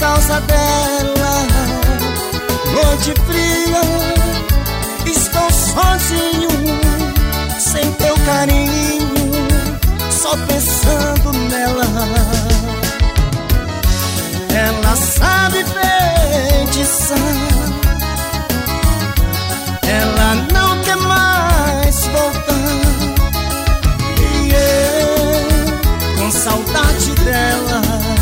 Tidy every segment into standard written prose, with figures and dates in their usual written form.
causa dela. Noite fria, estou sozinho, sem teu carinho, só pensando nela. Ela sabe feitiçar, ela não quer mais voltar, e eu com saudade dela.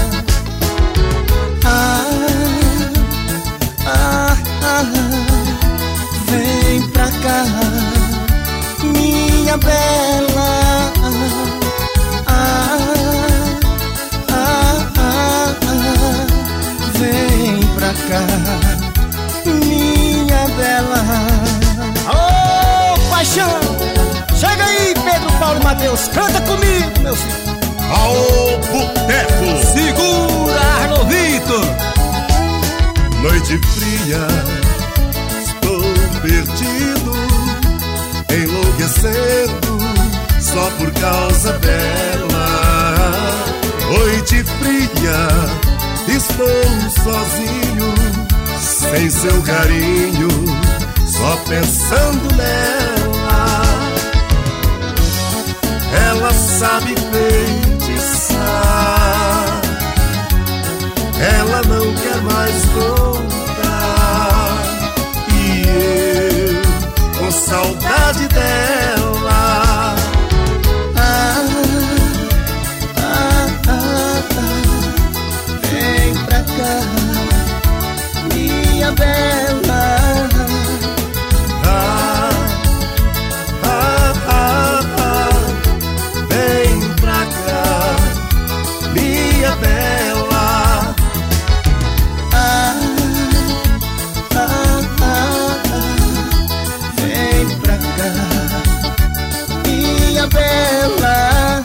Vem pra cá, minha bela. Vem pra cá, minha bela. Ô, paixão! Chega aí, Pedro, Paulo e Matheus. Canta comigo, meu filho. Ao boteco. Segura, Arlovito. Noite fria, estou perdido, enlouquecendo só por causa dela. Noite fria, estou sozinho, sem seu carinho, só pensando nela. Ela sabe feitiçar, ela não quer mais voltar, e eu com saudade dela. Vem pra cá, minha bela. Vem pra cá, minha bela. Vem pra cá, minha bela.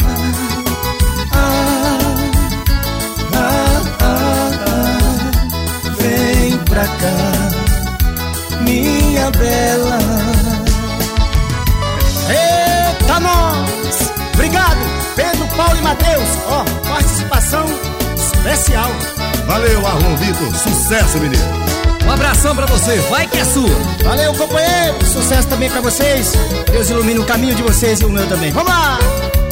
Vem pra cá, minha bela. Eita, nós! Obrigado, Pedro, Paulo e Matheus. Ó, participação especial. Valeu, Arlon Vitor, sucesso, menino. Um abração pra você, vai que é sua. Valeu, companheiro, sucesso também pra vocês. Deus ilumine o caminho de vocês e o meu também. Vamos lá!